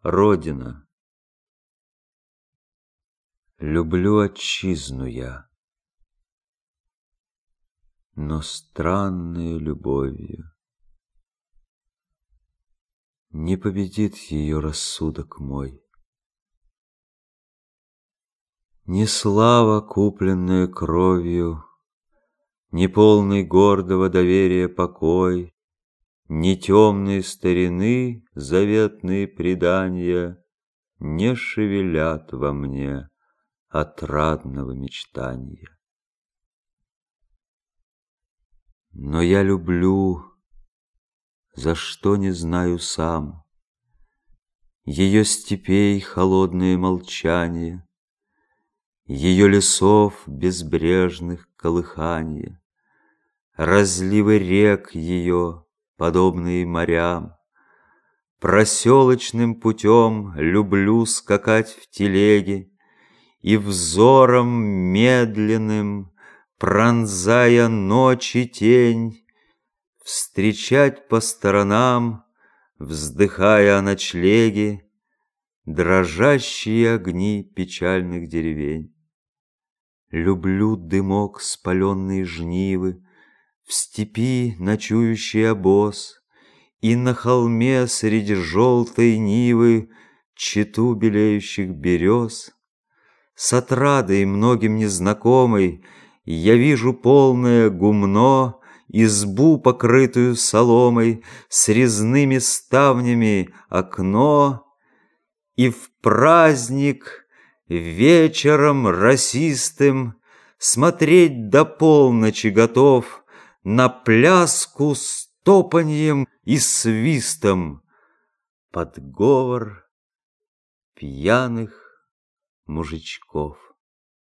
Родина. Люблю отчизну я, но странною любовью не победит ее рассудок мой. Ни слава, купленная кровью, ни полный гордого доверия покой, ни темные старины заветные предания не шевелят во мне отрадного мечтания. Но я люблю, за что не знаю сам, ее степей холодное молчание, ее лесов безбрежных колыханье, разливы рек ее, подобные морям. Проселочным путем люблю скакать в телеге и взором медленным, пронзая ночи тень, встречать по сторонам, вздыхая о ночлеге, дрожащие огни печальных деревень. Люблю дымок спаленной жнивы, в степи ночующий обоз, и на холме среди желтой нивы чету белеющих берез. С отрадой многим незнакомой я вижу полное гумно, избу, покрытую соломой, с резными ставнями окно, и в праздник вечером росистым смотреть до полночи готов на пляску с топаньем и свистом под говор пьяных мужичков.